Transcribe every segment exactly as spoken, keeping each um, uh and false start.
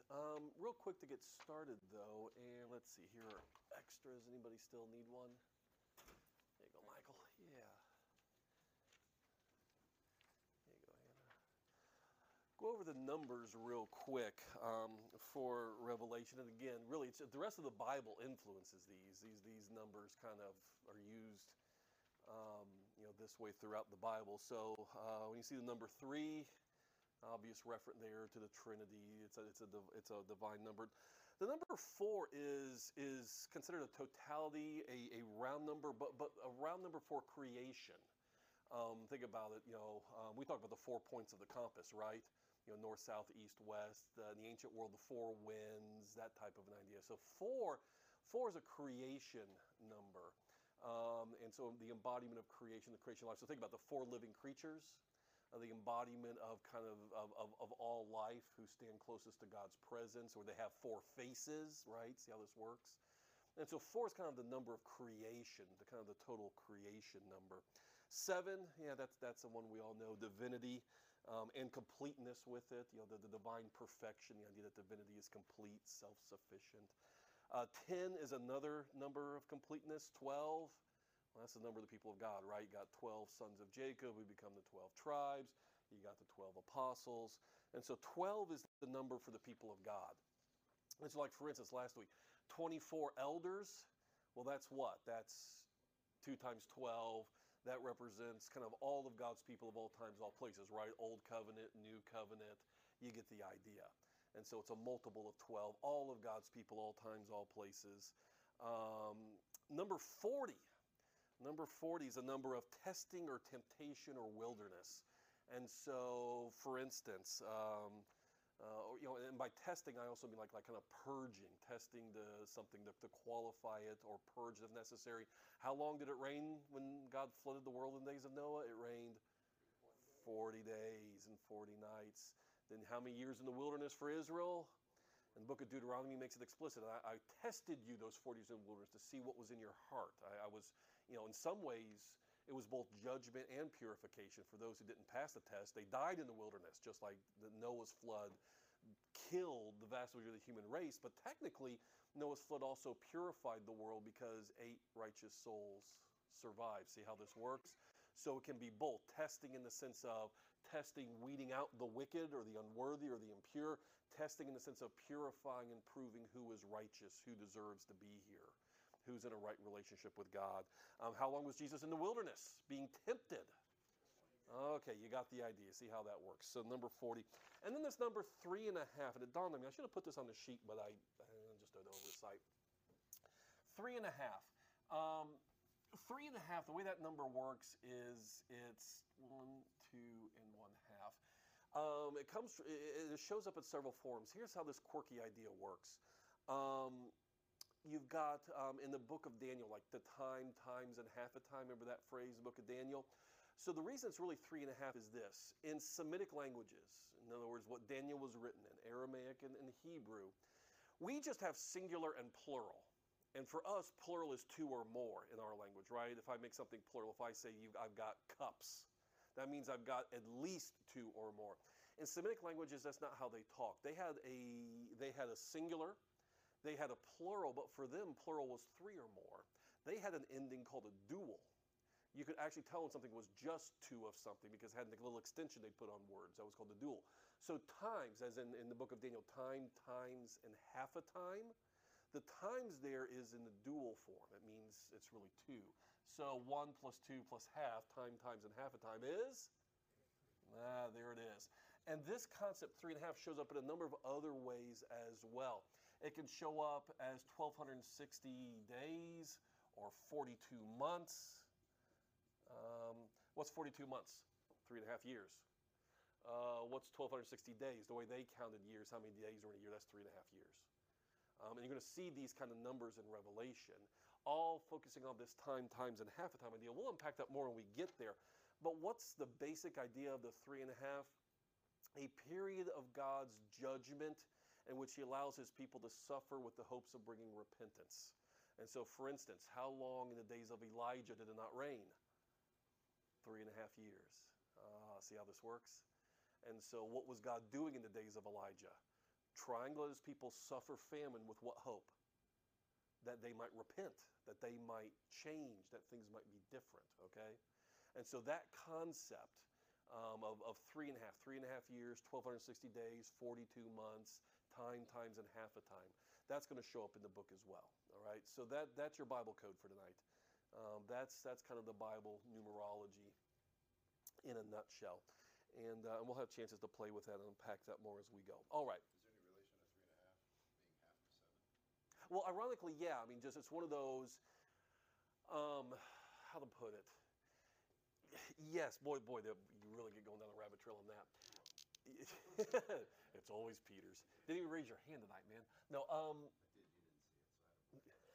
Um, real quick to get started though, and let's see, here are extras. Anybody still need one? There you go, Michael. Yeah. There you go, Hannah. Go over the numbers real quick um, for Revelation, and again, really, it's, the rest of the Bible influences these. These these numbers kind of are used, um, you know, this way throughout the Bible. So uh, when you see the number three, obvious reference there to the Trinity. It's a it's a div- it's a divine number. The number four is is considered a totality, a, a round number, but but a round number for creation. Um, think about it. You know, um, we talk about the four points of the compass, right? You know, north, south, east, west. Uh, in the ancient world, the four winds, that type of an idea. So four, four is a creation number, um, and so the embodiment of creation, the creation life. So think about the four living creatures, uh, the embodiment of kind of, of of of all life who stand closest to God's presence, or they have four faces, right? See how this works? And so four is kind of the number of creation, the kind of the total creation number. Seven, yeah, that's that's the one we all know, divinity, um, and completeness with it. You know, the, the divine perfection, the idea that divinity is complete, self-sufficient. Uh, ten is another number of completeness. Twelve, well, that's the number of the people of God, right? You got twelve sons of Jacob, who become the twelve tribes. You got the twelve apostles, and so twelve is the number for the people of God. It's like, for instance, last week, twenty-four elders. Well, that's what? That's two times twelve. That represents kind of all of God's people of all times, all places, right? Old covenant, new covenant. You get the idea. And so it's a multiple of twelve. All of God's people, all times, all places. Um, number forty. Number forty is a number of testing or temptation or wilderness. And so, for instance, um, uh, or, you know, and by testing, I also mean like like kind of purging, testing the something to, to qualify it or purge if necessary. How long did it rain when God flooded the world in the days of Noah? It rained forty days and forty nights. Then how many years in the wilderness for Israel? And the book of Deuteronomy makes it explicit. I, I tested you those forty years in the wilderness to see what was in your heart. I, I was, you know, in some ways, it was both judgment and purification for those who didn't pass the test. They died in the wilderness, just like the Noah's flood killed the vast majority of the human race. But technically, Noah's flood also purified the world because eight righteous souls survived. See how this works? So it can be both testing in the sense of testing, weeding out the wicked or the unworthy or the impure, testing in the sense of purifying and proving who is righteous, who deserves to be here, who's in a right relationship with God. Um, how long was Jesus in the wilderness being tempted? Okay, you got the idea. See how that works. So number forty. And then this number three and a half, and it dawned on me, I should have put this on the sheet, but I, I just an oversight. Three and a half. Um, three and a half, the way that number works is it's one, two, and one half. Um, it comes, it, it shows up in several forms. Here's how this quirky idea works. Um, you've got um, in the book of Daniel, like the time, times, and half a time. Remember that phrase, the book of Daniel? So the reason it's really three and a half is this. In Semitic languages, in other words, what Daniel was written in, Aramaic and, and Hebrew, we just have singular and plural. And for us, plural is two or more in our language, right? If I make something plural, if I say you've, I've got cups, that means I've got at least two or more. In Semitic languages, that's not how they talk. They had a, they had a singular, they had a plural, but for them, plural was three or more. They had an ending called a dual. You could actually tell when something was just two of something because it had a little extension they put on words. That was called the dual. So times, as in, in the book of Daniel, time, times, and half a time, the times there is in the dual form. It means it's really two. So one plus two plus half, time, times, and half a time is? Ah, there it is. And this concept, three and a half, shows up in a number of other ways as well. It can show up as twelve sixty days or forty-two months. Um, what's forty-two months? Three and a half years. Uh, what's twelve sixty days? The way they counted years, how many days were in a year, that's three and a half years. Um, and you're going to see these kind of numbers in Revelation, all focusing on this time, times, and half a time idea. We'll unpack that more when we get there. But what's the basic idea of the three and a half? A period of God's judgment in which he allows his people to suffer with the hopes of bringing repentance. And so, for instance, how long in the days of Elijah did it not rain? Three and a half years. Uh, see how this works? And so what was God doing in the days of Elijah? trying to let his people suffer famine with what hope? That they might repent, that they might change, that things might be different, okay? And so that concept um, of, of three and a half, three and a half years, twelve sixty days, forty-two months, time times and half a time, that's going to show up in the book as well, all right? So that, that's your Bible code for tonight. Um, that's, that's kind of the Bible numerology in a nutshell. And, uh, and we'll have chances to play with that and unpack that more as we go. All right. Is there any relation to three and a half being half the seven? Well, ironically, yeah. I mean, just it's one of those, um, how to put it. Yes, boy, boy, you really get going down a rabbit trail on that. It's always Peter's. Didn't even raise your hand tonight, man. No, um, I did. You didn't see it, so I don't know.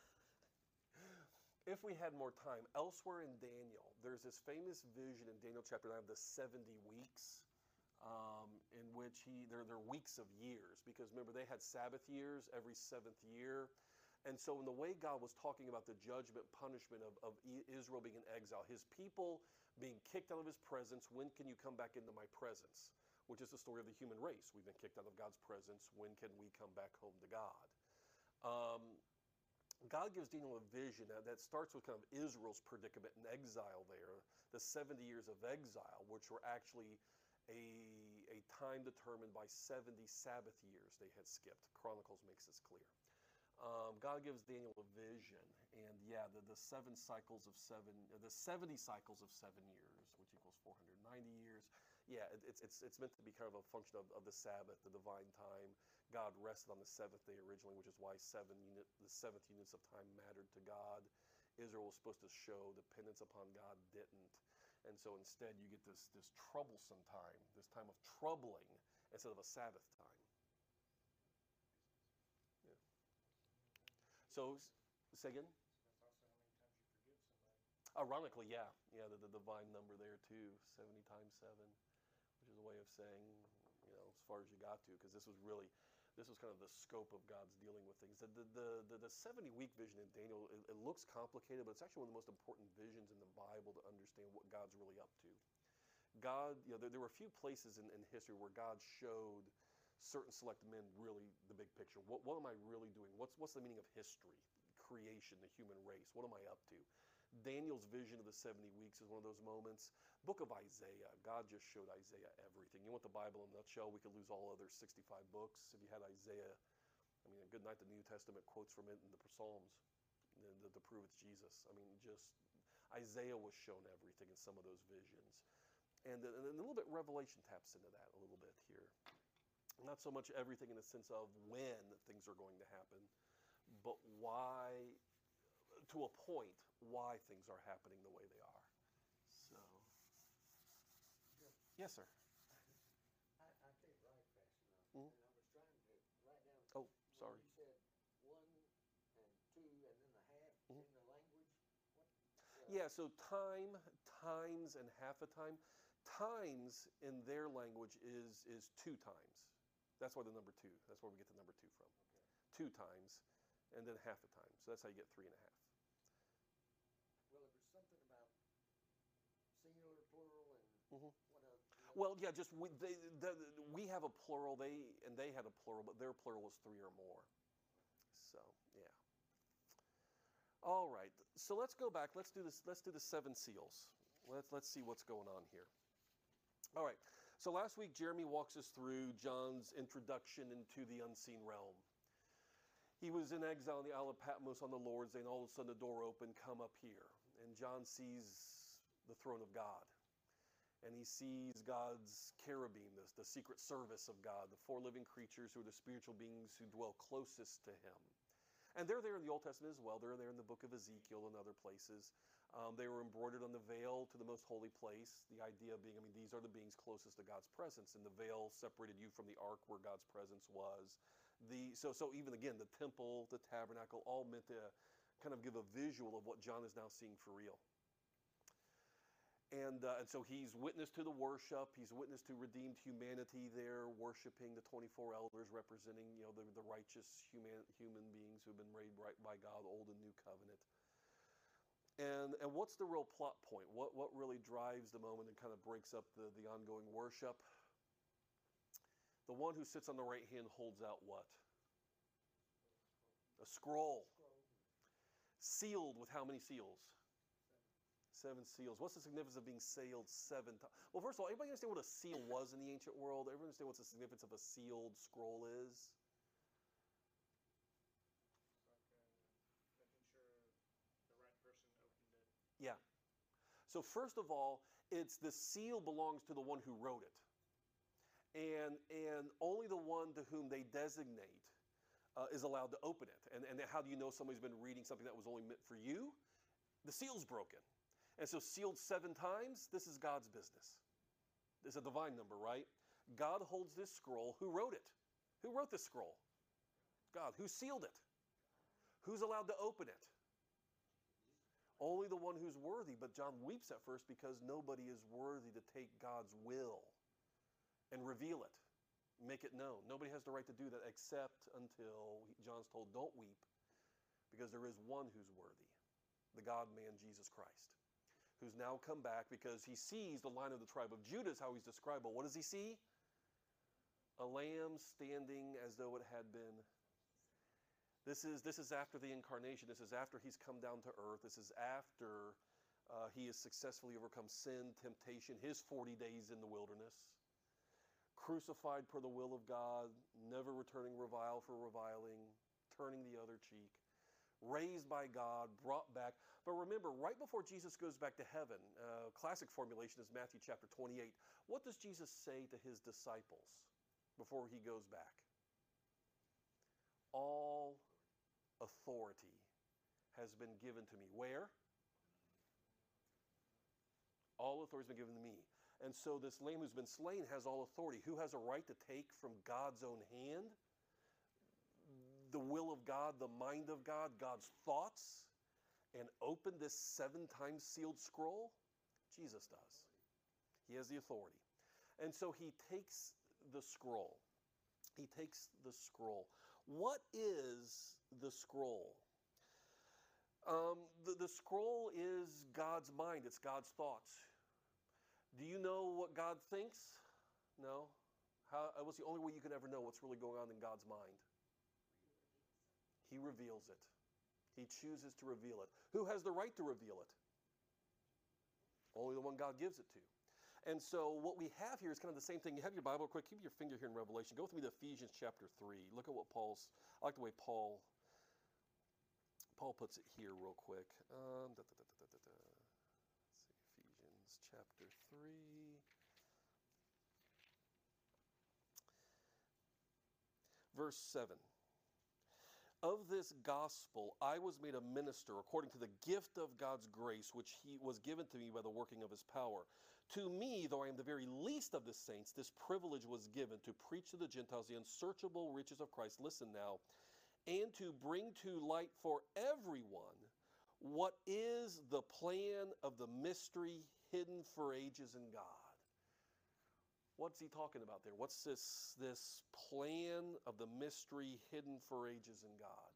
If we had more time, elsewhere in Daniel, there's this famous vision in Daniel chapter nine of the seventy weeks, um, in which he, they're, they're weeks of years, because remember, they had Sabbath years every seventh year. And so in the way God was talking about the judgment, punishment of, of Israel being in exile, his people being kicked out of his presence, when can you come back into my presence? Which is the story of the human race. We've been kicked out of God's presence. When can we come back home to God? Um, God gives Daniel a vision that, that starts with kind of Israel's predicament in exile there, the seventy years of exile, which were actually a, a time determined by seventy Sabbath years they had skipped. Chronicles makes this clear. Um, God gives Daniel a vision, and yeah, the, the seven cycles of seven, the seventy cycles of seven years, which equals four hundred ninety years. Yeah, it, it's, it's, it's meant to be kind of a function of, of the Sabbath, the divine time. God rested on the seventh day originally, which is why seven unit, the seventh units of time mattered to God. Israel was supposed to show dependence upon God, didn't. And so instead you get this, this troublesome time, this time of troubling instead of a Sabbath time. Yeah. So, say again? That's also how many times you forgive somebody. Ironically, yeah. Yeah, the, the divine number there too, seventy times seven, which is a way of saying, you know, as far as you got to, because this was really, this was kind of the scope of God's dealing with things. The, the, the, the seventy-week vision in Daniel, it, it looks complicated, but it's actually one of the most important visions in the Bible to understand what God's really up to. God, you know, there, there were a few places in, in history where God showed certain select men really the big picture. What, what am I really doing? What's, what's the meaning of history, creation, the human race? What am I up to? Daniel's vision of the seventy weeks is one of those moments. Book of Isaiah, God just showed Isaiah everything. You want the Bible in a nutshell? We could lose all other sixty-five books. If you had Isaiah, I mean, a good night the New Testament quotes from it in the Psalms to, to prove it's Jesus. I mean, just Isaiah was shown everything in some of those visions. And, and a little bit Revelation taps into that a little bit here. Not so much everything in the sense of when things are going to happen, but why, to a point, why things are happening the way they are. So, yes, sir. I, I can't write fast enough, Mhm. and I was trying to write down. Oh, when sorry. You said one and two and then the half Mhm. in the language. What? uh, Yeah, so time, times, and half a time. Times in their language is is two times. That's why the number two. That's where we get the number two from. Okay. Two times, and then half a time. So that's how you get three and a half. Well, it was something about singular, plural, and Mhm. what else? Well, yeah, just we, they, the, we have a plural, they and they had a plural, but their plural was three or more. So, yeah. All right. So let's go back. Let's do this. Let's do the seven seals. Let's let's see what's going on here. All right. So last week Jeremy walks us through John's introduction into the unseen realm. He was in exile on the Isle of Patmos on the Lord's Day, and all of a sudden the door opened, come up here. And John sees the throne of God. And he sees God's cherubim, the, the secret service of God, the four living creatures who are the spiritual beings who dwell closest to him. And they're there in the Old Testament as well. They're there in the book of Ezekiel and other places. Um, they were embroidered on the veil to the most holy place. The idea being, I mean, these are the beings closest to God's presence. And the veil separated you from the ark where God's presence was. The, so, so even again, the temple, the tabernacle, all meant to kind of give a visual of what John is now seeing for real. And, uh, and so he's witness to the worship. He's witness to redeemed humanity there, worshiping the twenty-four elders, representing, you know, the, the righteous human human beings who have been made right by God, Old and New Covenant. And and what's the real plot point? What what really drives the moment and kind of breaks up the, the ongoing worship? The one who sits on the right hand holds out what? A scroll. Scroll. Sealed with how many seals? Seven seals. What's the significance of being sealed seven times? Well, first of all, anybody understand what a seal was in the ancient world? Everyone understand what the significance of a sealed scroll is? It's like uh, making sure the right person opened it. Yeah. So first of all, it's the seal belongs to the one who wrote it. And, and only the one to whom they designate uh, is allowed to open it. And, and how do you know somebody's been reading something that was only meant for you? The seal's broken. And so sealed seven times, this is God's business. It's a divine number, right? God holds this scroll. Who wrote it? Who wrote this scroll? God. Who sealed it? Who's allowed to open it? Only the one who's worthy. But John weeps at first because nobody is worthy to take God's will and reveal it, make it known. Nobody has the right to do that except until John's told, don't weep, because there is one who's worthy, the God-man Jesus Christ, who's now come back because he sees the line of the tribe of Judah is how he's described. But what does he see? A lamb standing as though it had been. This is, this is after the incarnation. This is after he's come down to earth. This is after uh, he has successfully overcome sin, temptation, his forty days in the wilderness. Crucified per the will of God, never returning revile for reviling, turning the other cheek, raised by God, brought back. But remember, right before Jesus goes back to heaven, uh, classic formulation is Matthew chapter twenty-eight. What does Jesus say to his disciples before he goes back? All authority has been given to me. Where? All authority has been given to me. And so this lamb who's been slain has all authority. Who has a right to take from God's own hand the will of God, the mind of God, God's thoughts, and open this seven times sealed scroll? Jesus does. He has the authority. And so he takes the scroll. He takes the scroll. What is the scroll? Um, the, the scroll is God's mind. It's God's thoughts. Do you know what God thinks? No. How, what's the only way you can ever know what's really going on in God's mind? He reveals it. He chooses to reveal it. Who has the right to reveal it? Only the one God gives it to. And so what we have here is kind of the same thing. You have your Bible real quick. Keep your finger here in Revelation. Go with me to Ephesians chapter three. Look at what Paul's, I like the way Paul, Paul puts it here real quick. Um, da, da, da, da, da, da. Chapter three, verse seven. Of this gospel I was made a minister according to the gift of God's grace, which he was given to me by the working of his power. To me, though I am the very least of the saints, this privilege was given to preach to the Gentiles the unsearchable riches of Christ. Listen now. And to bring to light for everyone what is the plan of the mystery hidden for ages in God. What's he talking about there? What's this, this plan of the mystery hidden for ages in God?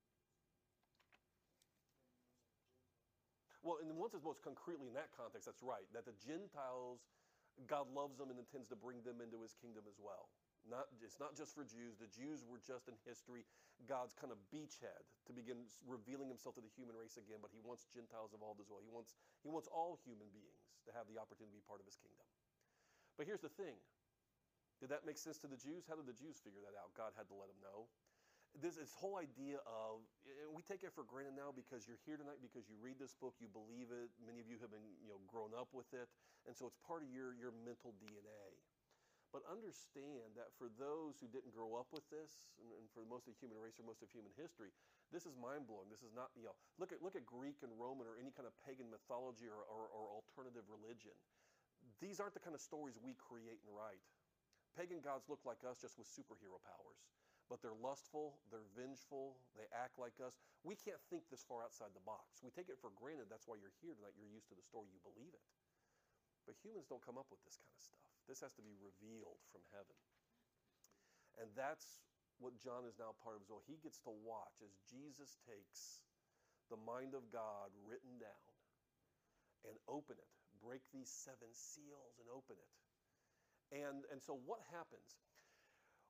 Well, in one sense, most concretely in that context, that's right. That the Gentiles, God loves them and intends to bring them into his kingdom as well. Not, it's not just for Jews. The Jews were just in history God's kind of beachhead to begin revealing himself to the human race again, but he wants Gentiles involved as well. He wants, he wants all human beings to have the opportunity to be part of his kingdom. But here's the thing. Did that make sense to the Jews? How did the Jews figure that out? God had to let them know. This, this whole idea of, and we take it for granted now because you're here tonight, because you read this book, you believe it. Many of you have been, you know, grown up with it. And so it's part of your, your mental D N A. But understand that for those who didn't grow up with this, and, and for most of the human race or most of human history, this is mind-blowing. This is not, you know, look at, look at Greek and Roman or any kind of pagan mythology or, or, or alternative religion. These aren't the kind of stories we create and write. Pagan gods look like us just with superhero powers. But they're lustful, they're vengeful, they act like us. We can't think this far outside the box. We take it for granted. That's why you're here tonight. You're used to the story. You believe it. But humans don't come up with this kind of stuff. This has to be revealed from heaven. And that's what John is now part of as well. He gets to watch as Jesus takes the mind of God written down and open it, break these seven seals and open it. And, and so what happens?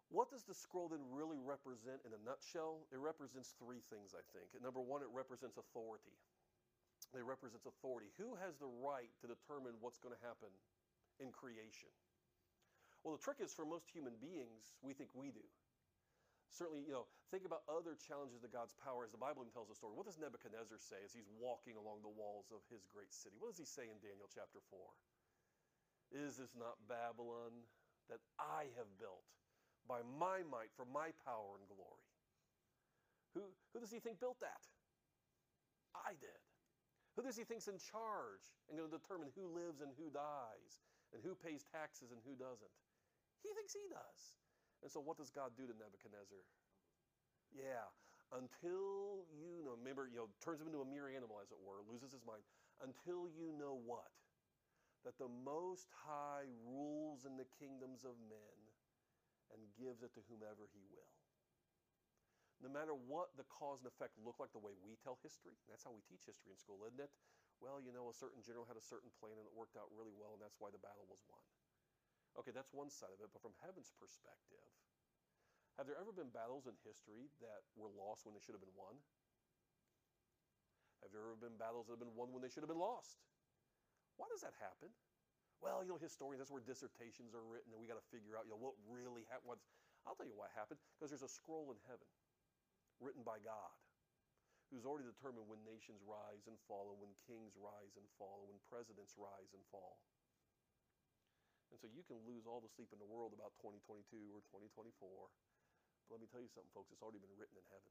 What does the scroll then really represent in a nutshell? It represents three things, I think. Number one, it represents authority. It represents authority. Who has the right to determine what's going to happen in creation? Well, the trick is for most human beings, we think we do. Certainly, you know, think about other challenges to God's power as the Bible even tells the story. What does Nebuchadnezzar say as he's walking along the walls of his great city? What does he say in Daniel chapter four? Is this not Babylon that I have built by my might for my power and glory? Who, who does he think built that? I did. Who does he think's in charge and going to determine who lives and who dies and who pays taxes and who doesn't? He thinks he does. And so what does God do to Nebuchadnezzar? Yeah, until you know, remember, you know, turns him into a mere animal, as it were, loses his mind. Until you know what? That the Most High rules in the kingdoms of men and gives it to whomever he will. No matter what the cause and effect look like the way we tell history, and that's how we teach history in school, isn't it? Well, you know, a certain general had a certain plan and it worked out really well, and that's why the battle was won. Okay, that's one side of it, but from heaven's perspective, have there ever been battles in history that were lost when they should have been won? Have there ever been battles that have been won when they should have been lost? Why does that happen? Well, you know, historians, that's where dissertations are written, and we got to figure out, you know, what really happened. I'll tell you what happened, because there's a scroll in heaven written by God who's already determined when nations rise and fall, and when kings rise and fall, and when presidents rise and fall. And so you can lose all the sleep in the world about twenty twenty-two or twenty twenty-four. But let me tell you something, folks, it's already been written in heaven.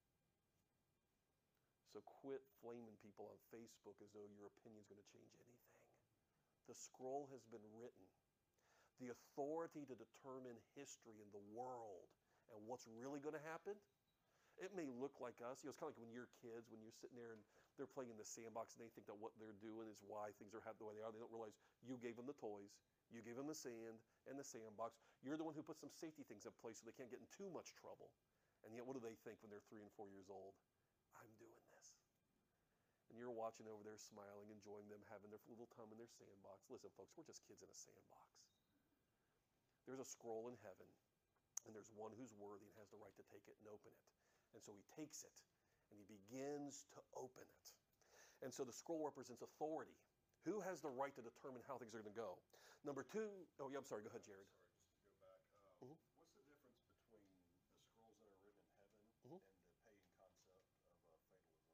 So quit flaming people on Facebook as though your opinion is going to change anything. The scroll has been written. The authority to determine history in the world and what's really going to happen, it may look like us. You know, it's kind of like when you're kids, when you're sitting there and they're playing in the sandbox and they think that what they're doing is why things are happening the way they are. They don't realize you gave them the toys. You gave them the sand and the sandbox. You're the one who put some safety things in place so they can't get in too much trouble. And yet, what do they think when they're three and four years old? I'm doing this. And you're watching over there, smiling, enjoying them having their little time in their sandbox. Listen, folks, we're just kids in a sandbox. There's a scroll in heaven, and there's one who's worthy and has the right to take it and open it. And so he takes it, and he begins to open it. And so the scroll represents authority. Who has the right to determine how things are going to go? Number two, oh yeah, I'm sorry, go ahead, Jared. Sorry, just to go back. Uh, Mhm. What's the difference between the scrolls that are written in heaven Mhm. and the pagan concept of uh, fatalism?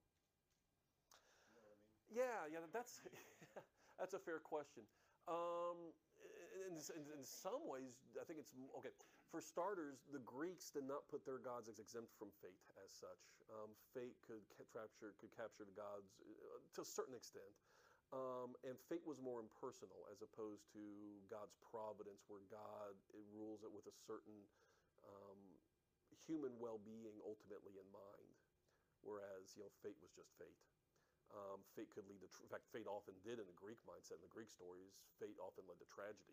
You know what I mean? Yeah, yeah, that's that's a fair question. Um, in, in, in some ways, I think it's okay. For starters, the Greeks did not put their gods as exempt from fate as such. Um, fate could capture could capture the gods uh, to a certain extent. Um, and fate was more impersonal as opposed to God's providence, where God it rules it with a certain um, human well-being ultimately in mind, whereas you know fate was just fate. Um, fate could lead to, tr- in fact, fate often did in the Greek mindset, in the Greek stories, fate often led to tragedy.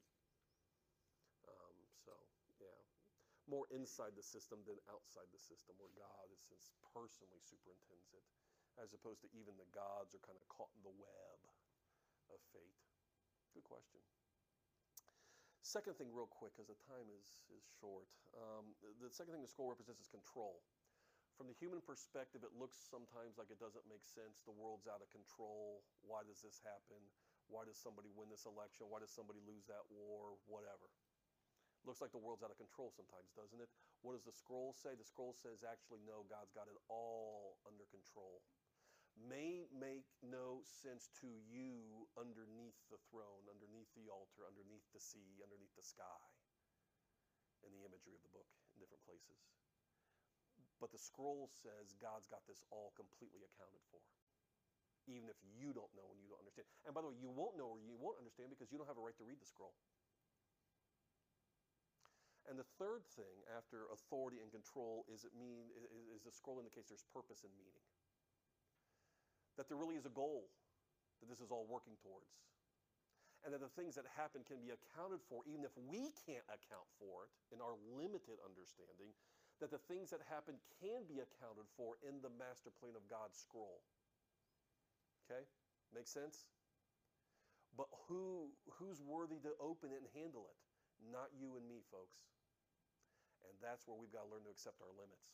Um, so, yeah, more inside the system than outside the system, where God is since personally superintends it, as opposed to even the gods are kind of caught in the web of fate. Good question. Second thing, real quick, because the time is, is short. Um, the second thing the scroll represents is control. From the human perspective, it looks sometimes like it doesn't make sense. The world's out of control. Why does this happen? Why does somebody win this election? Why does somebody lose that war? Whatever. Looks like the world's out of control sometimes, doesn't it? What does the scroll say? The scroll says, actually, no, God's got it all under control. May make no sense to you underneath the throne, underneath the altar, underneath the sea, underneath the sky, in the imagery of the book in different places. But the scroll says God's got this all completely accounted for, even if you don't know and you don't understand. And by the way, you won't know or you won't understand because you don't have a right to read the scroll. And the third thing after authority and control is it mean is, is the scroll indicates there's purpose and meaning. That there really is a goal that this is all working towards. And that the things that happen can be accounted for, even if we can't account for it in our limited understanding, that the things that happen can be accounted for in the master plan of God's scroll. Okay? Make sense? But who who's worthy to open it and handle it? Not you and me, folks. And that's where we've got to learn to accept our limits.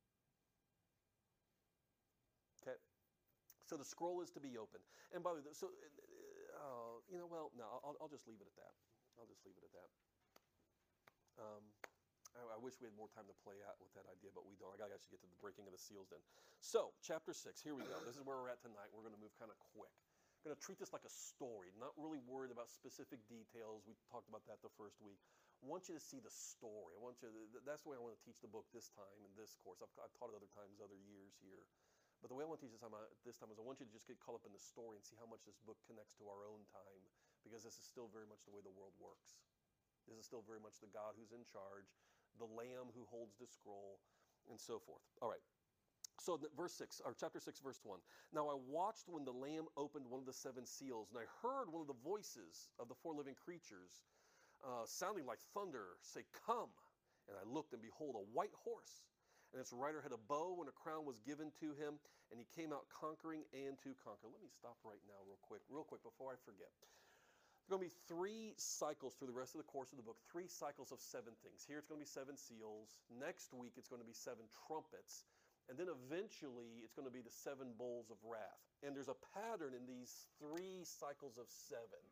Okay? So the scroll is to be open. And by the way, so, uh, you know, well, no, I'll, I'll just leave it at that. I'll just leave it at that. Um, I, I wish we had more time to play out with that idea, but we don't. I got to actually get to the breaking of the seals then. So, chapter six, here we go. This is where we're at tonight. We're going to move kind of quick. I'm going to treat this like a story, not really worried about specific details. We talked about that the first week. I want you to see the story. I want you to, that's the way I want to teach the book this time in this course. I've, I've taught it other times, other years here. But the way I want to teach this time, this time is I want you to just get caught up in the story and see how much this book connects to our own time, because this is still very much the way the world works. This is still very much the God who's in charge, the Lamb who holds the scroll, and so forth. All right. So verse six, or chapter six, verse one. Now I watched when the Lamb opened one of the seven seals, and I heard one of the voices of the four living creatures uh, sounding like thunder say, "Come." And I looked, and behold, a white horse. And its rider had a bow, and a crown was given to him, and he came out conquering and to conquer. Let me stop right now real quick, real quick before I forget. There's going to be three cycles through the rest of the course of the book, three cycles of seven things. Here it's going to be seven seals. Next week it's going to be seven trumpets. And then eventually it's going to be the seven bowls of wrath. And there's a pattern in these three cycles of seven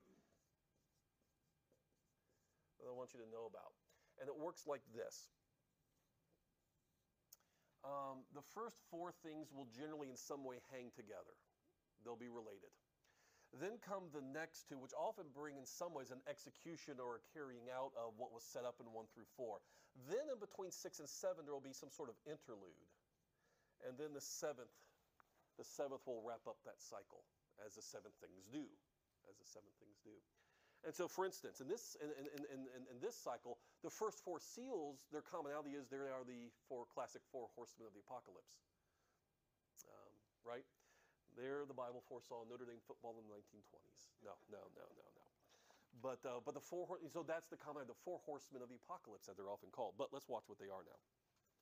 that I want you to know about. And it works like this. Um, the first four things will generally in some way hang together. They'll be related. Then come the next two, which often bring in some ways an execution or a carrying out of what was set up in one through four. Then in between six and seven, there will be some sort of interlude. And then the seventh, the seventh will wrap up that cycle, as the seven things do, as the seven things do. And so, for instance, in this in, in, in, in, in this cycle, the first four seals, their commonality is they are the four classic four horsemen of the apocalypse, um, right? There, the Bible foresaw Notre Dame football in the nineteen twenties. No, no, no, no, no. But uh, but the four so that's the common the four horsemen of the apocalypse, as they're often called. But let's watch what they are now.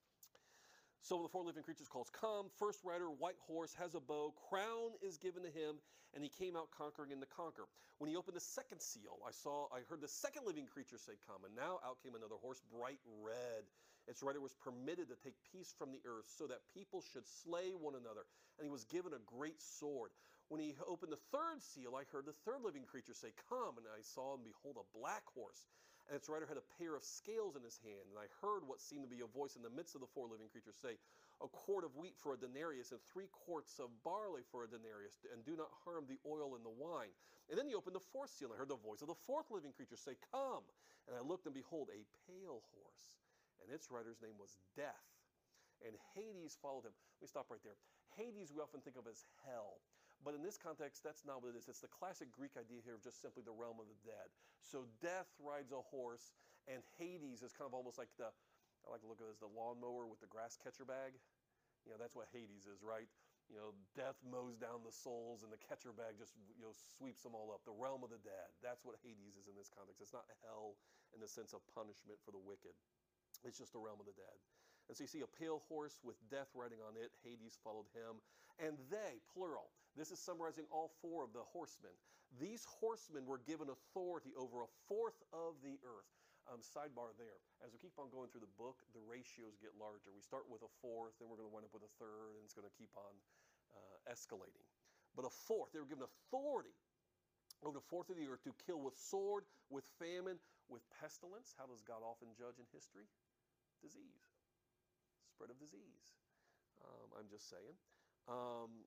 So the four living creatures calls, "Come." First rider, white horse, has a bow. Crown is given to him, and he came out conquering and to conquer. When he opened the second seal, I saw, I heard the second living creature say, "Come." And now out came another horse, bright red. Its rider was permitted to take peace from the earth, so that people should slay one another. And he was given a great sword. When he opened the third seal, I heard the third living creature say, "Come." And I saw, and behold, a black horse. And its rider had a pair of scales in his hand. And I heard what seemed to be a voice in the midst of the four living creatures say, "A quart of wheat for a denarius, and three quarts of barley for a denarius, and do not harm the oil and the wine." And then he opened the fourth seal, and I heard the voice of the fourth living creature say, "Come." And I looked, and behold, a pale horse. And its rider's name was Death. And Hades followed him. Let me stop right there. Hades we often think of as hell. But in this context, that's not what it is. It's the classic Greek idea here of just simply the realm of the dead. So Death rides a horse, and Hades is kind of almost like the, I like to look at it as the lawnmower with the grass catcher bag. You know, that's what Hades is, right? You know, Death mows down the souls, and the catcher bag just, you know, sweeps them all up. The realm of the dead. That's what Hades is in this context. It's not hell in the sense of punishment for the wicked. It's just the realm of the dead. And so you see a pale horse with Death riding on it. Hades followed him. And they, plural, this is summarizing all four of the horsemen. These horsemen were given authority over a fourth of the earth. Um, sidebar there. As we keep on going through the book, the ratios get larger. We start with a fourth, then we're going to wind up with a third, and it's going to keep on uh, escalating. But a fourth, they were given authority over the fourth of the earth to kill with sword, with famine, with pestilence. How does God often judge in history? Disease. Spread of disease. Um, I'm just saying. Um,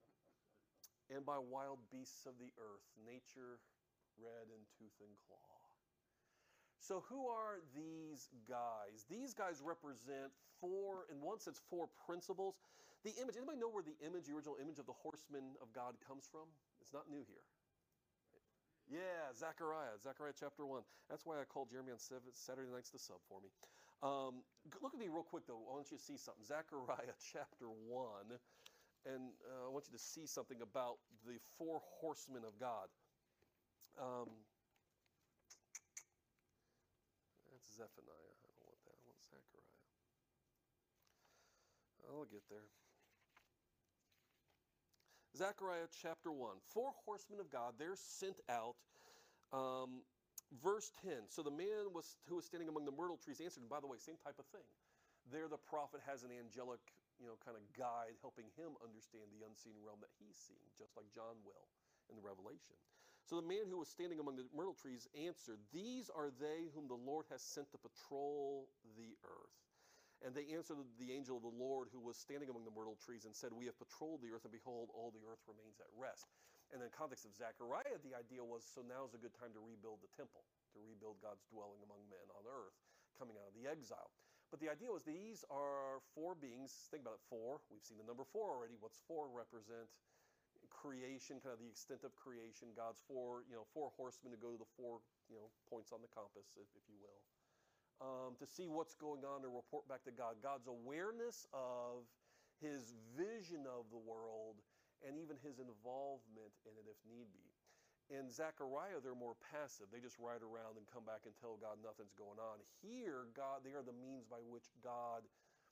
and by wild beasts of the earth, nature red in tooth and claw. So who are these guys? These guys represent four, in one sense, four principles. The image, anybody know where the image, the original image of the horseman of God comes from? It's not new here. Yeah, Zechariah, Zechariah chapter one. That's why I called Jeremy on Saturday nights to sub for me. Um, look at me real quick, though. I want you to see something. Zechariah chapter one. And uh, I want you to see something about the four horsemen of God. Um, that's Zephaniah. I don't want that. I want Zechariah. I'll get there. Zechariah chapter one. Four horsemen of God, they're sent out. Um, verse ten. So the man was who was standing among the myrtle trees answered, and by the way, same type of thing. There, the prophet has an angelic, you know, kind of guide helping him understand the unseen realm that he's seeing, just like John will in the Revelation. So the man who was standing among the myrtle trees answered, "These are they whom the Lord has sent to patrol the earth." And they answered the angel of the Lord who was standing among the myrtle trees and said, "We have patrolled the earth, and behold, all the earth remains at rest." And in the context of Zechariah, the idea was, so now is a good time to rebuild the temple, to rebuild God's dwelling among men on earth, coming out of the exile. But the idea was these are four beings. Think about it, four. We've seen the number four already. What's four represent? Creation, kind of the extent of creation. God's four, you know, four horsemen to go to the four, you know, points on the compass, if, if you will. Um, to see what's going on, to report back to God. God's awareness of his vision of the world and even his involvement in it if need be. In Zechariah, they're more passive. They just ride around and come back and tell God nothing's going on. Here, God, they are the means by which God,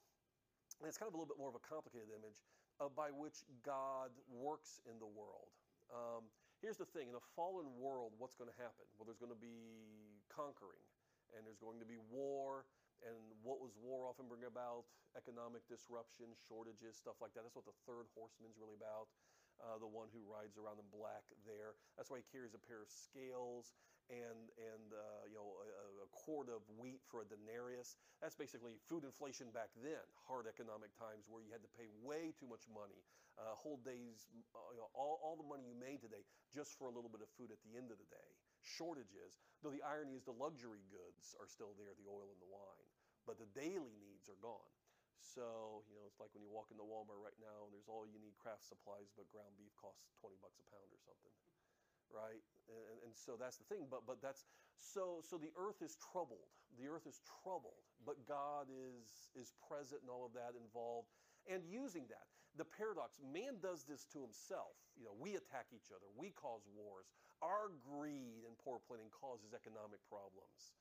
and it's kind of a little bit more of a complicated image, uh, by which God works in the world. Um, here's the thing. In a fallen world, what's going to happen? Well, there's going to be conquering. And there's going to be war, and what was war often bring about? Economic disruption, shortages, stuff like that. That's what the third horseman's really about, uh, the one who rides around in black there. That's why he carries a pair of scales and, and uh, you know, a, a quart of wheat for a denarius. That's basically food inflation back then, hard economic times where you had to pay way too much money, uh, whole days, uh, you know, all, all the money you made today just for a little bit of food at the end of the day. Shortages, though the irony is the luxury goods are still there, the oil and the wine, but the daily needs are gone. So, you know, it's like when you walk into Walmart right now and there's all you need craft supplies, but ground beef costs twenty bucks a pound or something, right? And, and so that's the thing, but but that's, so so the earth is troubled. The earth is troubled, but God is is present and all of that involved and using that. The paradox, man does this to himself. You know, we attack each other. We cause wars. Our greed and poor planning causes economic problems.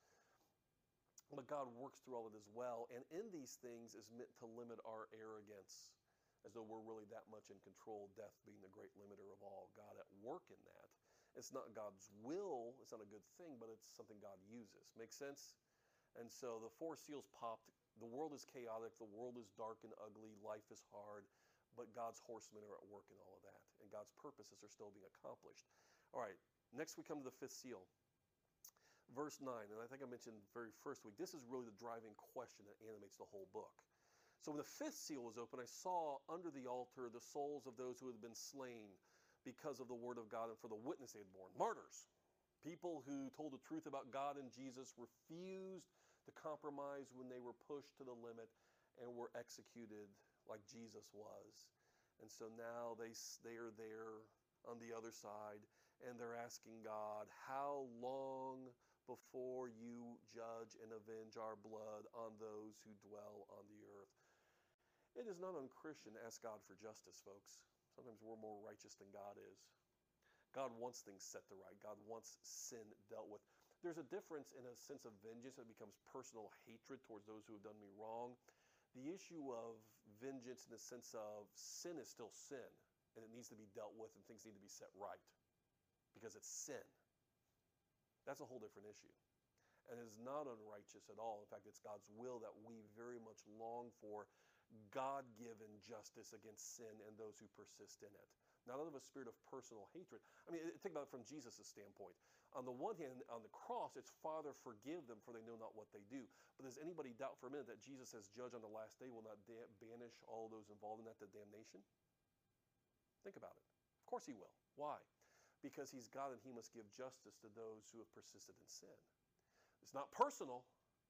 But God works through all of it as well. And in these things is meant to limit our arrogance, as though we're really that much in control, death being the great limiter of all. God at work in that. It's not God's will. It's not a good thing, but it's something God uses. Make sense? And so the four seals popped. The world is chaotic. The world is dark and ugly. Life is hard. But God's horsemen are at work in all of that. And God's purposes are still being accomplished. All right, next we come to the fifth seal. Verse nine, and I think I mentioned very first week, this is really the driving question that animates the whole book. So when the fifth seal was open, I saw under the altar the souls of those who had been slain because of the word of God and for the witness they had borne. Martyrs. People who told the truth about God and Jesus, refused to compromise when they were pushed to the limit and were executed like Jesus was. And so now they, they are there on the other side, and they're asking God, how long before you judge and avenge our blood on those who dwell on the earth? It is not unchristian to ask God for justice, folks. Sometimes we're more righteous than God is. God wants things set to right. God wants sin dealt with. There's a difference in a sense of vengeance that becomes personal hatred towards those who have done me wrong. The issue of vengeance in the sense of sin is still sin, and it needs to be dealt with, and things need to be set right because it's sin. That's a whole different issue. And it is not unrighteous at all. In fact, it's God's will that we very much long for God-given justice against sin and those who persist in it. Not out of a spirit of personal hatred. I mean, think about it from Jesus' standpoint. On the one hand, on the cross, it's Father, forgive them, for they know not what they do. But does anybody doubt for a minute that Jesus, as judge on the last day, will not da- banish all those involved in that to damnation? Think about it. Of course he will. Why? Because he's God and he must give justice to those who have persisted in sin. It's not personal,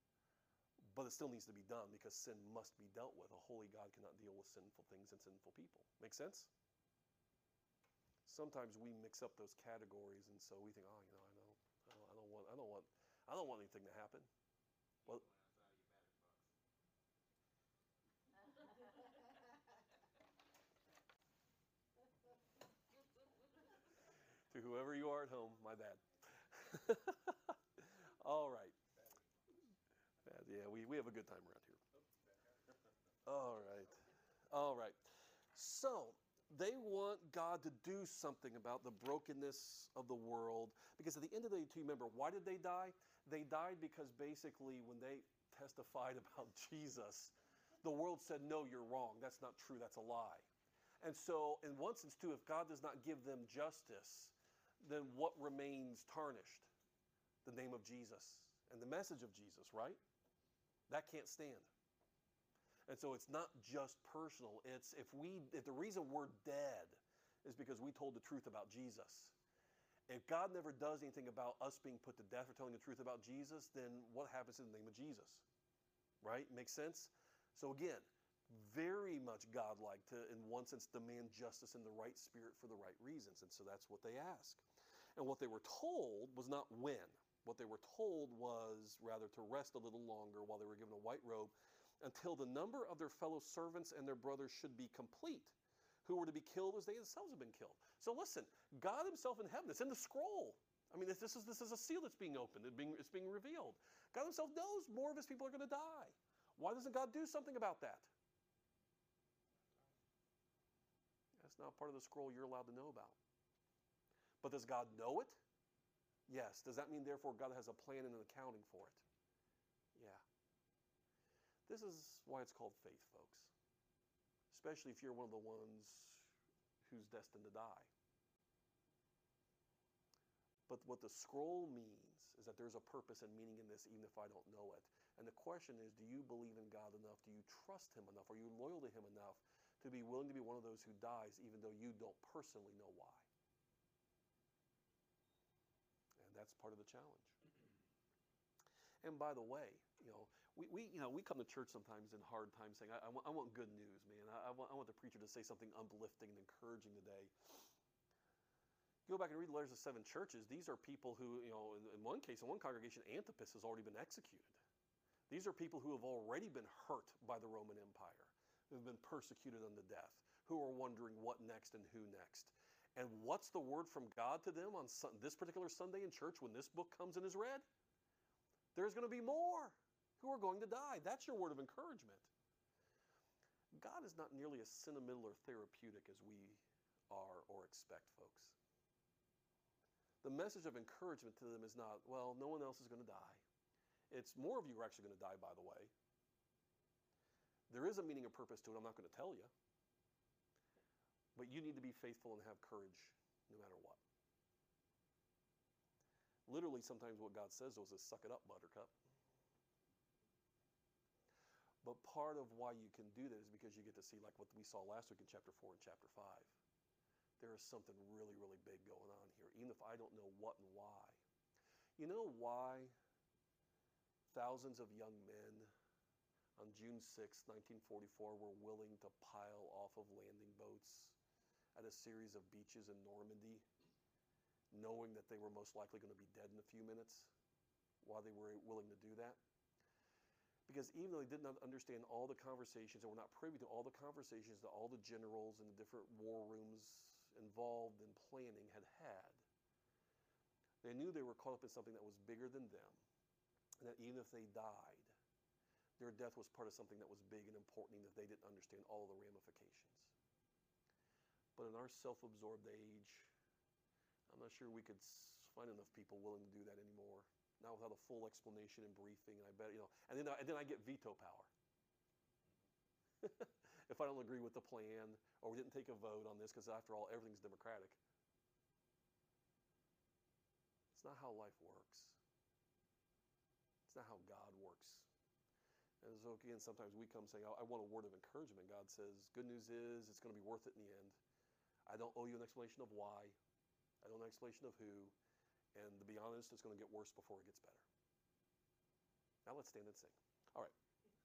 but it still needs to be done because sin must be dealt with. A holy God cannot deal with sinful things and sinful people. Make sense? Sometimes we mix up those categories, and so we think, oh, you know, I know, I don't, I don't want, I don't want, I don't want anything to happen. Well, to whoever you are at home, my bad. All right. Bad. Yeah, we, we have a good time around here. All right. All right. So they want God to do something about the brokenness of the world. Because at the end of the day, too, remember, why did they die? They died because basically when they testified about Jesus, the world said, no, you're wrong. That's not true. That's a lie. And so, in one sense, too, if God does not give them justice, then what remains tarnished? The name of Jesus and the message of Jesus, right? That can't stand. And so it's not just personal. It's if we, if the reason we're dead is because we told the truth about Jesus. If God never does anything about us being put to death for telling the truth about Jesus, then what happens in the name of Jesus? Right? Makes sense? So again, very much godlike to, in one sense, demand justice in the right spirit for the right reasons. And so that's what they ask. And what they were told was not when. What they were told was rather to rest a little longer while they were given a white robe until the number of their fellow servants and their brothers should be complete, who were to be killed as they themselves have been killed. So listen, God himself in heaven, it's in the scroll. I mean, this is, this is a seal that's being opened. It's being, it's being revealed. God himself knows more of his people are going to die. Why doesn't God do something about that? That's not part of the scroll you're allowed to know about. But does God know it? Yes. Does that mean, therefore, God has a plan and an accounting for it? Yeah. This is why it's called faith, folks. Especially if you're one of the ones who's destined to die. But what the scroll means is that there's a purpose and meaning in this, even if I don't know it. And the question is, do you believe in God enough? Do you trust him enough? Are you loyal to him enough to be willing to be one of those who dies, even though you don't personally know why? And that's part of the challenge. And by the way, you know, we, we you know we come to church sometimes in hard times saying, I, I, want, I want good news, man. I, I, want, I want the preacher to say something uplifting and encouraging today. Go back and read the letters of seven churches. These are people who, you know, in, in one case, in one congregation, Antipas has already been executed. These are people who have already been hurt by the Roman Empire, who have been persecuted unto death, who are wondering what next and who next. And what's the word from God to them on sun, this particular Sunday in church when this book comes and is read? There's going to be more who are going to die. That's your word of encouragement. God is not nearly as sentimental or therapeutic as we are or expect, folks. The message of encouragement to them is not, well, no one else is going to die. It's more of you are actually going to die, by the way. There is a meaning and purpose to it. I'm not going to tell you. But you need to be faithful and have courage no matter what. Literally, sometimes what God says to us is, suck it up, buttercup. But part of why you can do that is because you get to see, like what we saw last week in chapter four and chapter five. There is something really, really big going on here, even if I don't know what and why. You know why thousands of young men on June sixth, nineteen forty-four were willing to pile off of landing boats at a series of beaches in Normandy, knowing that they were most likely going to be dead in a few minutes? Why they were willing to do that? Because even though they did not understand all the conversations and were not privy to all the conversations that all the generals in the different war rooms involved in planning had had, they knew they were caught up in something that was bigger than them, and that even if they died, their death was part of something that was big and important, even if they didn't understand all of the ramifications. But in our self-absorbed age, I'm not sure we could find enough people willing to do that anymore. Not without a full explanation and briefing, and I bet, you know, and then, and then I get veto power. If I don't agree with the plan, or we didn't take a vote on this, because after all, everything's democratic. It's not how life works. It's not how God works. And so again, sometimes we come saying, I want a word of encouragement. God says, good news is it's going to be worth it in the end. I don't owe you an explanation of why. I don't know an explanation of who. And to be honest, it's going to get worse before it gets better. Now let's stand and sing. All right.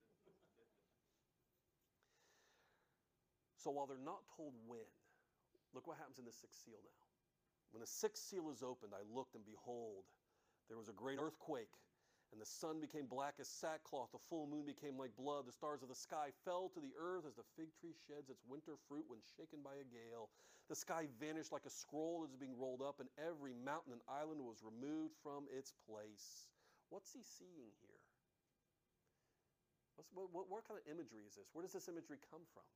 So while they're not told when, look what happens in the sixth seal now. When the sixth seal is opened, I looked, and behold, there was a great earthquake, and the sun became black as sackcloth, the full moon became like blood, the stars of the sky fell to the earth as the fig tree sheds its winter fruit when shaken by a gale. The sky vanished like a scroll that is being rolled up, and every mountain and island was removed from its place. What's he seeing here? What's, what, what, what kind of imagery is this? Where does this imagery come from?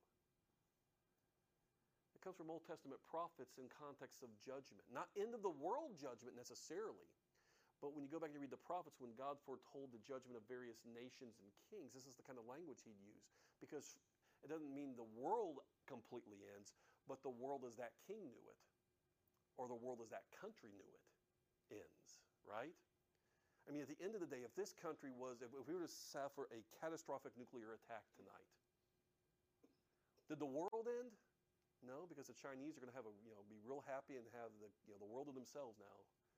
It comes from Old Testament prophets in context of judgment. Not end of the world judgment necessarily, but when you go back and read the prophets, when God foretold the judgment of various nations and kings, this is the kind of language he'd use. Because it doesn't mean the world completely ends, but the world as that king knew it, or the world as that country knew it, ends, right? I mean, at the end of the day, if this country was, if, if we were to suffer a catastrophic nuclear attack tonight, did the world end? No, because the Chinese are going to have a, you know, be real happy and have the, you know, the world to themselves now.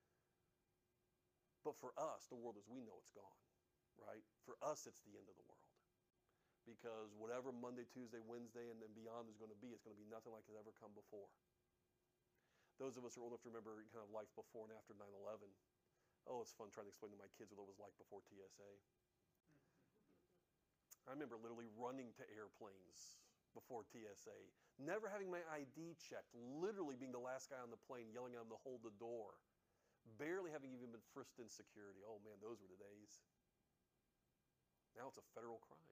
But for us, the world as we know it's gone, right? For us, it's the end of the world. Because whatever Monday, Tuesday, Wednesday, and then beyond is going to be, it's going to be nothing like it's ever come before. Those of us who are old enough to remember kind of life before and after nine eleven, oh, it's fun trying to explain to my kids what it was like before T S A. I remember literally running to airplanes before T S A, never having my I D checked, literally being the last guy on the plane, yelling at them to hold the door, barely having even been frisked in security. Oh man, those were the days. Now it's a federal crime.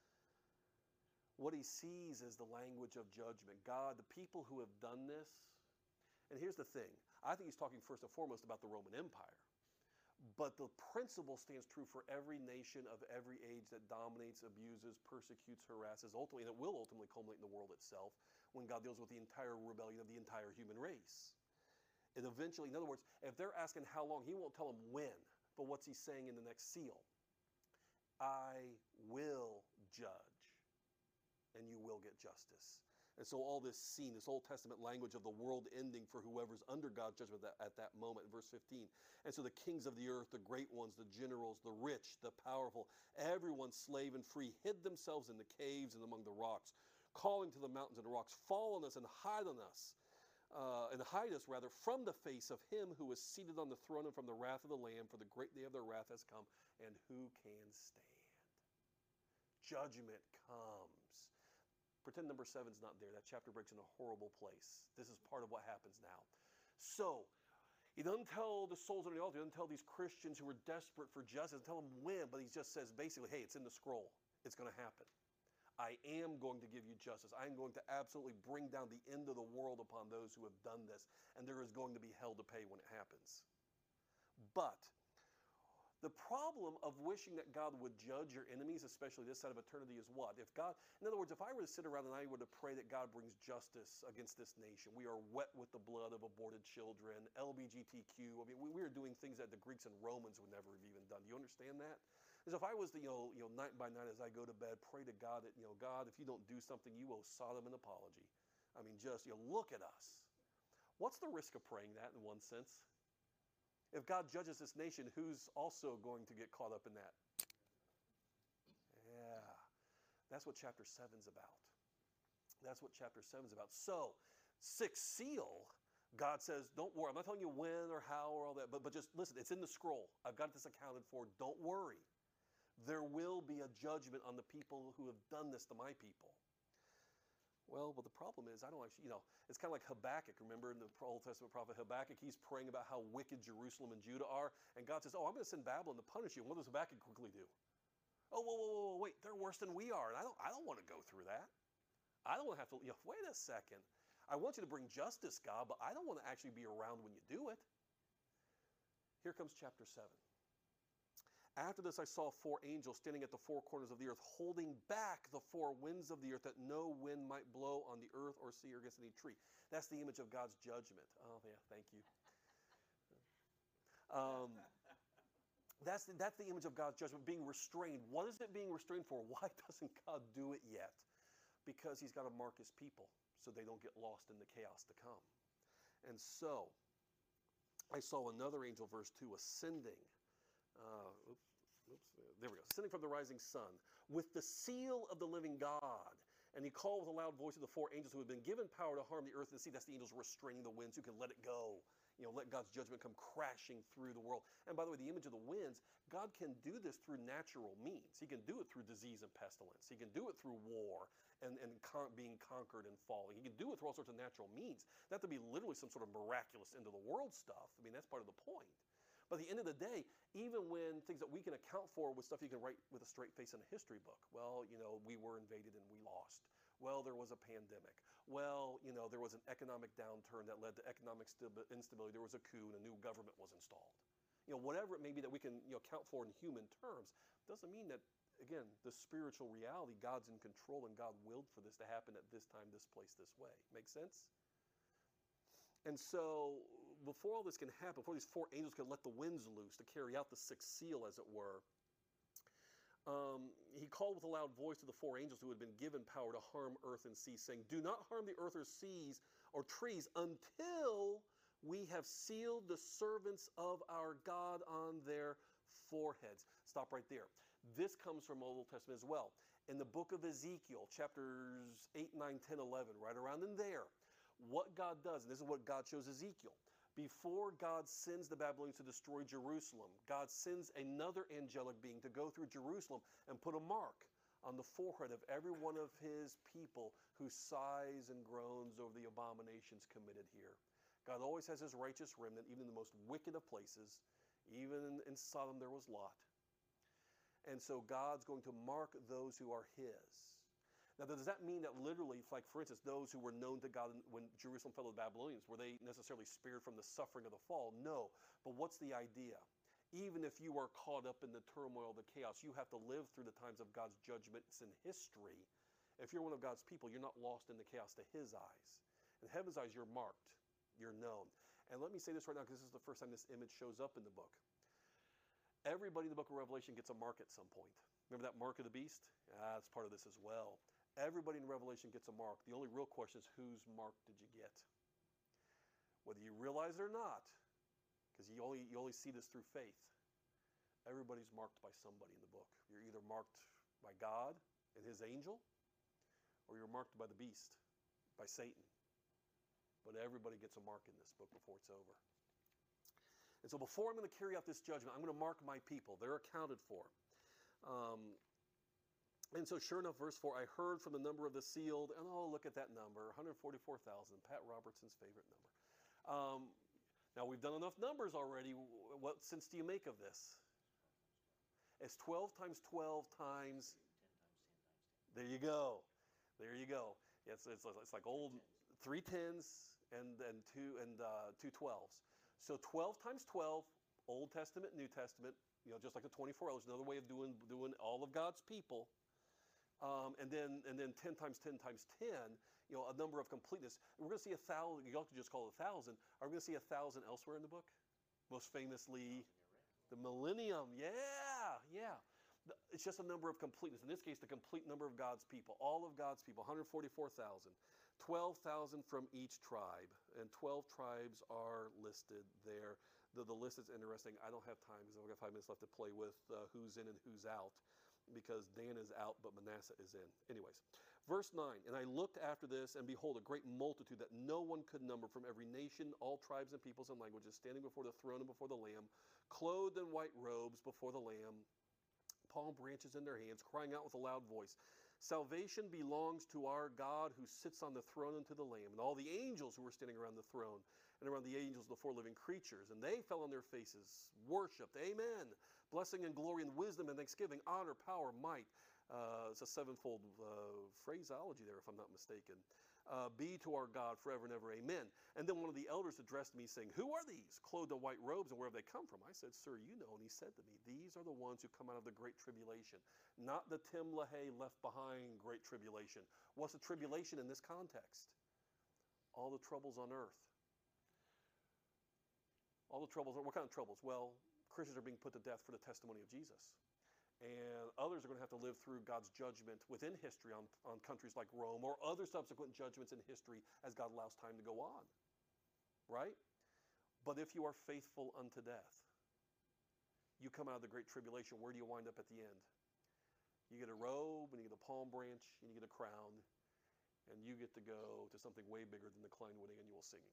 What he sees is the language of judgment. God, the people who have done this, and here's the thing, I think he's talking first and foremost about the Roman Empire. But the principle stands true for every nation of every age that dominates, abuses, persecutes, harasses, ultimately, and it will ultimately culminate in the world itself when God deals with the entire rebellion of the entire human race. And eventually, in other words, if they're asking how long, he won't tell them when, but what's he saying in the next seal? I will judge, and you will get justice. And so all this scene, this Old Testament language of the world ending for whoever's under God's judgment at, at that moment, in verse fifteen. And so the kings of the earth, the great ones, the generals, the rich, the powerful, everyone slave and free, hid themselves in the caves and among the rocks, calling to the mountains and the rocks, fall on us and hide on us, uh, and hide us rather from the face of him who is seated on the throne and from the wrath of the Lamb, for the great day of their wrath has come, and who can stand? Judgment comes. Pretend number seven's not there. That chapter breaks in a horrible place. This is part of what happens now. So, he doesn't tell the souls on the altar, he doesn't tell these Christians who are desperate for justice, tell them when, but he just says basically, hey, it's in the scroll. It's going to happen. I am going to give you justice. I am going to absolutely bring down the end of the world upon those who have done this, and there is going to be hell to pay when it happens. But the problem of wishing that God would judge your enemies, especially this side of eternity, is what? If God, in other words, if I were to sit around and I were to pray that God brings justice against this nation, we are wet with the blood of aborted children, L G B T Q. I mean, we, we are doing things that the Greeks and Romans would never have even done. Do you understand that? As if I was to, you know, you know, night by night as I go to bed, pray to God that, you know, God, if you don't do something, you owe Sodom an apology. I mean, just, you know, look at us. What's the risk of praying that in one sense? If God judges this nation, who's also going to get caught up in that? Yeah, that's what chapter seven's about. That's what chapter seven's about. So, sixth seal, God says, don't worry. I'm not telling you when or how or all that, but, but just listen, it's in the scroll. I've got this accounted for. Don't worry. There will be a judgment on the people who have done this to my people. Well, but the problem is, I don't actually, you know, it's kind of like Habakkuk. Remember in the Old Testament prophet Habakkuk, he's praying about how wicked Jerusalem and Judah are. And God says, oh, I'm going to send Babylon to punish you. And what does Habakkuk quickly do? Oh, whoa, whoa, whoa, wait, they're worse than we are. And I don't, I don't want to go through that. I don't want to have to, you know, wait a second. I want you to bring justice, God, but I don't want to actually be around when you do it. Here comes chapter seven. After this, I saw four angels standing at the four corners of the earth, holding back the four winds of the earth, that no wind might blow on the earth or sea or against any tree. That's the image of God's judgment. Oh, yeah, thank you. Um, that's, the, that's the image of God's judgment, being restrained. What is it being restrained for? Why doesn't God do it yet? Because he's got to mark his people so they don't get lost in the chaos to come. And so, I saw another angel, verse two, ascending. Uh, oops, oops, there we go. Ascending from the rising sun with the seal of the living God. And he called with a loud voice to the four angels who had been given power to harm the earth and the sea. That's the angels restraining the winds who can let it go. You know, let God's judgment come crashing through the world. And by the way, the image of the winds, God can do this through natural means. He can do it through disease and pestilence. He can do it through war and, and con- being conquered and falling. He can do it through all sorts of natural means. Not to be literally some sort of miraculous end of the world stuff. I mean, that's part of the point. But at the end of the day, even when things that we can account for with stuff you can write with a straight face in a history book, well, you know, we were invaded and we lost. Well, there was a pandemic. Well, you know, there was an economic downturn that led to economic instability. There was a coup and a new government was installed. You know, whatever it may be that we can, you know, account for in human terms doesn't mean that again, the spiritual reality, God's in control and God willed for this to happen at this time, this place, this way. Make sense? And so before all this can happen, before these four angels can let the winds loose to carry out the sixth seal, as it were, um, he called with a loud voice to the four angels who had been given power to harm earth and sea, saying, do not harm the earth or seas or trees until we have sealed the servants of our God on their foreheads. Stop right there. This comes from Old Testament as well. In the book of Ezekiel, chapters eight, nine, ten, eleven, right around in there, what God does, and this is what God shows Ezekiel. Before God sends the Babylonians to destroy Jerusalem, God sends another angelic being to go through Jerusalem and put a mark on the forehead of every one of his people who sighs and groans over the abominations committed here. God always has his righteous remnant, even in the most wicked of places. Even in Sodom there was Lot. And so God's going to mark those who are his. Now, does that mean that literally, like for instance, those who were known to God when Jerusalem fell to the Babylonians, were they necessarily spared from the suffering of the fall? No. But what's the idea? Even if you are caught up in the turmoil, the chaos, you have to live through the times of God's judgments in history. If you're one of God's people, you're not lost in the chaos to his eyes. In heaven's eyes, you're marked. You're known. And let me say this right now, because this is the first time this image shows up in the book. Everybody in the book of Revelation gets a mark at some point. Remember that mark of the beast? Ah, that's part of this as well. Everybody in Revelation gets a mark. The only real question is, whose mark did you get? Whether you realize it or not, because you only, you only see this through faith. Everybody's marked by somebody in the book. You're either marked by God and his angel, or you're marked by the beast, by Satan. But everybody gets a mark in this book before it's over. And so before I'm going to carry out this judgment, I'm going to mark my people. They're accounted for. Um, and so sure enough, verse four, I heard from the number of the sealed, and oh, look at that number, one hundred forty-four thousand, Pat Robertson's favorite number. Um, now, we've done enough numbers already. What sense do you make of this? It's twelve times twelve times. There you go. There you go. It's, it's, it's like old three tens and, and, two, and uh, two twelves. So twelve times twelve, Old Testament, New Testament, you know, just like the twenty-four elders, another way of doing, doing all of God's people. Um, and then and then ten times ten times ten, you know, a number of completeness. And we're going to see a thousand, you all could just call it a thousand. Are we going to see a thousand elsewhere in the book? Most famously, the millennium. Yeah, yeah. It's just a number of completeness. In this case, the complete number of God's people, all of God's people, one hundred forty-four thousand. twelve thousand from each tribe, and twelve tribes are listed there. The, the list is interesting. I don't have time because I've got five minutes left to play with uh, who's in and who's out, because Dan is out, but Manasseh is in. Anyways, verse nine, and I looked after this, and behold, a great multitude that no one could number from every nation, all tribes and peoples and languages, standing before the throne and before the Lamb, clothed in white robes before the Lamb, palm branches in their hands, crying out with a loud voice, salvation belongs to our God who sits on the throne and to the Lamb. And all the angels who were standing around the throne and around the angels, the four living creatures, and they fell on their faces, worshipped, amen, blessing and glory and wisdom and thanksgiving, honor, power, might. Uh, it's a sevenfold uh, phraseology there, if I'm not mistaken. Uh, be to our God forever and ever, amen. And then one of the elders addressed me, saying, who are these, clothed in white robes, and where have they come from? I said, sir, you know. And he said to me, these are the ones who come out of the great tribulation, not the Tim LaHaye left behind great tribulation. What's the tribulation in this context? All the troubles on earth. All the troubles, what kind of troubles? Well, Christians are being put to death for the testimony of Jesus. And others are going to have to live through God's judgment within history on, on countries like Rome, or other subsequent judgments in history as God allows time to go on. Right? But if you are faithful unto death, you come out of the great tribulation, where do you wind up at the end? You get a robe, and you get a palm branch, and you get a crown, and you get to go to something way bigger than the Kleinwood annual singing.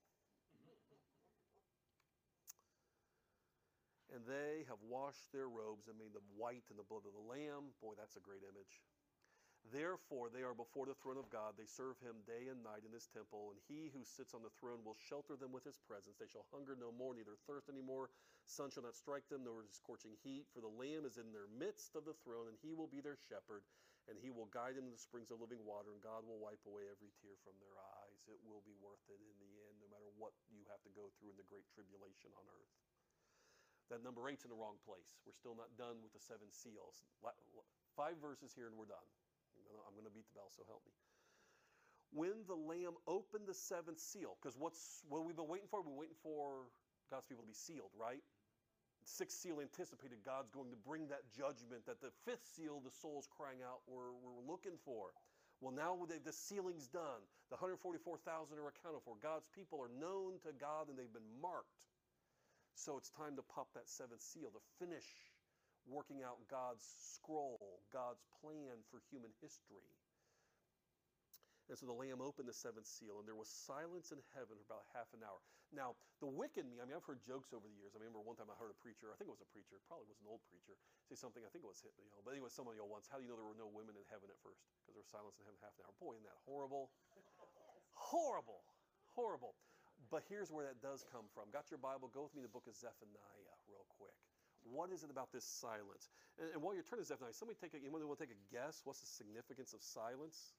And they have washed their robes and made them white in the blood of the Lamb. Boy, that's a great image. Therefore, they are before the throne of God. They serve him day and night in his temple. And he who sits on the throne will shelter them with his presence. They shall hunger no more, neither thirst any more. Sun shall not strike them, nor scorching heat. For the Lamb is in their midst of the throne, and he will be their shepherd. And he will guide them to the springs of living water, and God will wipe away every tear from their eyes. It will be worth it in the end, no matter what you have to go through in the great tribulation on earth. That number eight's in the wrong place. We're still not done with the seven seals. Five verses here and we're done. I'm gonna, I'm gonna beat the bell, so help me. When the Lamb opened the seventh seal, because what's what we've been waiting for? We've been waiting for God's people to be sealed, right? The sixth seal anticipated God's going to bring that judgment. That the fifth seal, the souls crying out, we're, we're looking for. Well, now the, the sealing's done. The one hundred forty-four thousand are accounted for. God's people are known to God and they've been marked. So it's time to pop that seventh seal, to finish working out God's scroll, God's plan for human history. And so the Lamb opened the seventh seal, and there was silence in heaven for about half an hour. Now, the wicked me, I mean, I've heard jokes over the years. I remember one time I heard a preacher, I think it was a preacher, it probably was an old preacher, say something, I think it was, you know, but anyway, somebody yelled once, how do you know there were no women in heaven at first? Because there was silence in heaven half an hour. Boy, isn't that horrible? Horrible. Horrible. But here's where that does come from. Got your Bible? Go with me to the book of Zephaniah real quick. What is it about this silence? And, and while you're turning to Zephaniah, somebody take a, anyone want to take a guess? What's the significance of silence?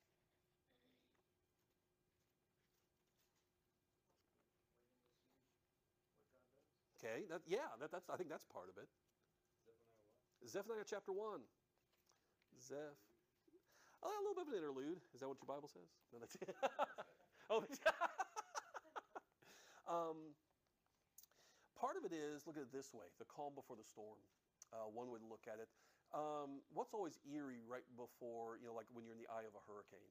Okay, that, yeah, that, that's, I think that's part of it. Zephaniah chapter one. Zeph. Oh, a little bit of an interlude. Is that what your Bible says? No, that's oh, um, part of it is, look at it this way, the calm before the storm. Uh, one would look at it. Um, what's always eerie right before, you know, like when you're in the eye of a hurricane?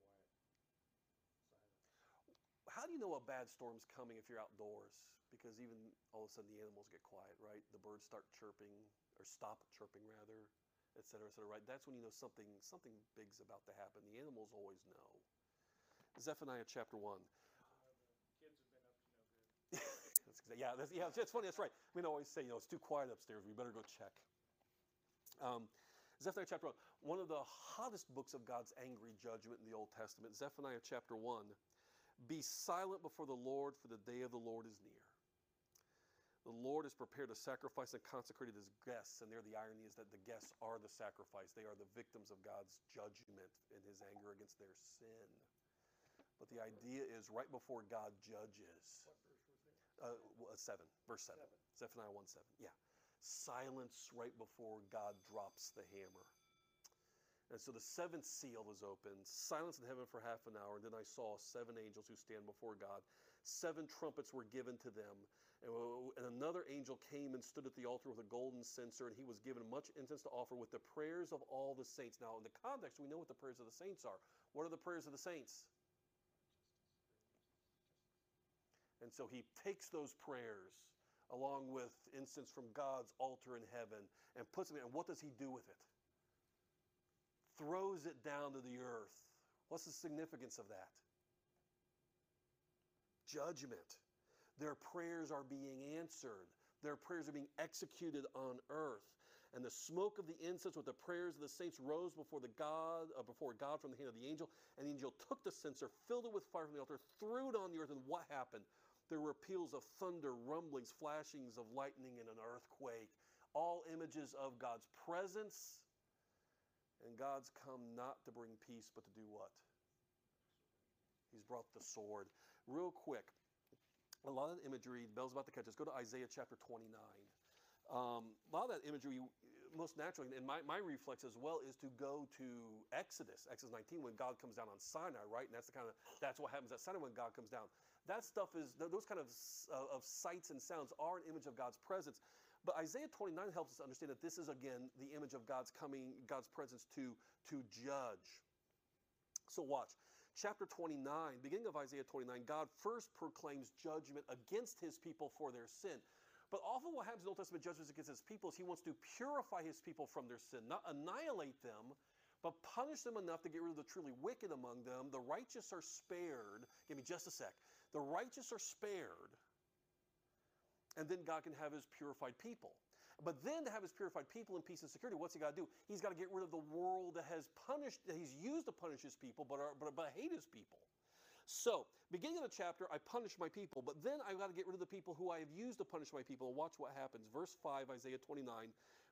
How do you know a bad storm's coming if you're outdoors? Because even all of a sudden the animals get quiet, right? The birds start chirping, or stop chirping rather, et cetera, et cetera, right? That's when you know something something big's about to happen. The animals always know. Zephaniah chapter one. Kids have been up to no good. That's exactly, yeah, that's, yeah, that's funny. That's right. We always say, you know, it's too quiet upstairs. We better go check. Um, Zephaniah chapter one, one of the hottest books of God's angry judgment in the Old Testament. Zephaniah chapter one. Be silent before the Lord, for the day of the Lord is near. The Lord has prepared a sacrifice and consecrated his guests. And there the irony is that the guests are the sacrifice. They are the victims of God's judgment in his anger against their sin. But the idea is right before God judges. What verse was that? Uh, seven, verse seven. Seven. Zephaniah one seven, yeah. Silence right before God drops the hammer. And so the seventh seal is opened, silence in heaven for half an hour, and then I saw seven angels who stand before God. Seven trumpets were given to them, and, and another angel came and stood at the altar with a golden censer, and he was given much incense to offer with the prayers of all the saints. Now, in the context, we know what the prayers of the saints are. What are the prayers of the saints? And so he takes those prayers along with incense from God's altar in heaven and puts them in, and what does he do with it? Throws it down to the earth. What's the significance of that? Judgment. Their prayers are being answered. Their prayers are being executed on earth. And the smoke of the incense with the prayers of the saints rose before the God, uh, before God from the hand of the angel. And the angel took the censer, filled it with fire from the altar, threw it on the earth. And what happened? There were peals of thunder, rumblings, flashings of lightning, and an earthquake. All images of God's presence. And God's come not to bring peace, but to do what? He's brought the sword. Real quick, a lot of the imagery, the bell's about to catch us. Go to Isaiah chapter twenty-nine. Um, a lot of that imagery, most naturally, and my, my reflex as well, is to go to Exodus, Exodus nineteen, when God comes down on Sinai, right? And that's the kind of, that's what happens at Sinai when God comes down. That stuff is, those kind of, uh, of sights and sounds are an image of God's presence. But Isaiah twenty-nine helps us understand that this is, again, the image of God's coming, God's presence to, to judge. So watch. Chapter twenty-nine, beginning of Isaiah twenty-nine, God first proclaims judgment against his people for their sin. But often what happens in Old Testament judgments against his people is he wants to purify his people from their sin, not annihilate them, but punish them enough to get rid of the truly wicked among them. The righteous are spared. Give me just a sec. The righteous are spared. And then God can have his purified people. But then to have his purified people in peace and security, what's he got to do? He's got to get rid of the world that has punished, that he's used to punish his people, but, are, but, but hate his people. So, beginning of the chapter, I punish my people, but then I've got to get rid of the people who I have used to punish my people. And watch what happens. Verse five, Isaiah twenty-nine.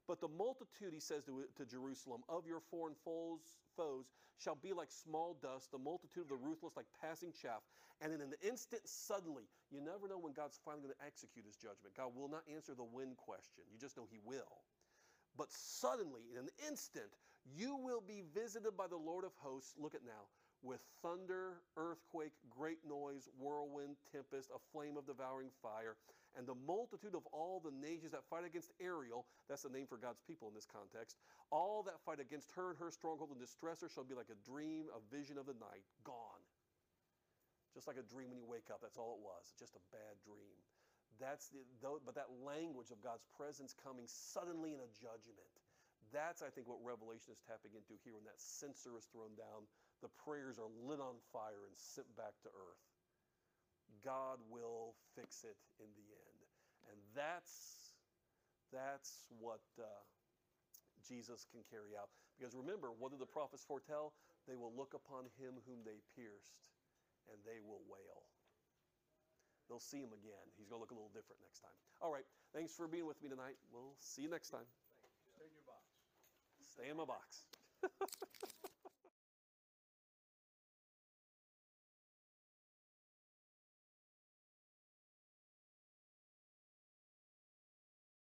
But the multitude, he says to, to Jerusalem, of your foreign foes, foes shall be like small dust, the multitude of the ruthless like passing chaff. And in an instant, suddenly, you never know when God's finally going to execute his judgment. God will not answer the when question. You just know he will. But suddenly, in an instant, you will be visited by the Lord of hosts, look at now, with thunder, earthquake, great noise, whirlwind, tempest, a flame of devouring fire, and the multitude of all the nations that fight against Ariel, that's the name for God's people in this context, all that fight against her and her stronghold and distress her shall be like a dream, a vision of the night, gone. Just like a dream when you wake up, that's all it was, just a bad dream. That's the, but that language of God's presence coming suddenly in a judgment, that's, I think, what Revelation is tapping into here. When that censer is thrown down, the prayers are lit on fire and sent back to earth. God will fix it in the end. And that's, that's what uh, Jesus can carry out. Because remember, what did the prophets foretell? They will look upon him whom they pierced, and they will wail. They'll see him again. He's going to look a little different next time. All right. Thanks for being with me tonight. We'll see you next time. Stay in your box. Stay in my box.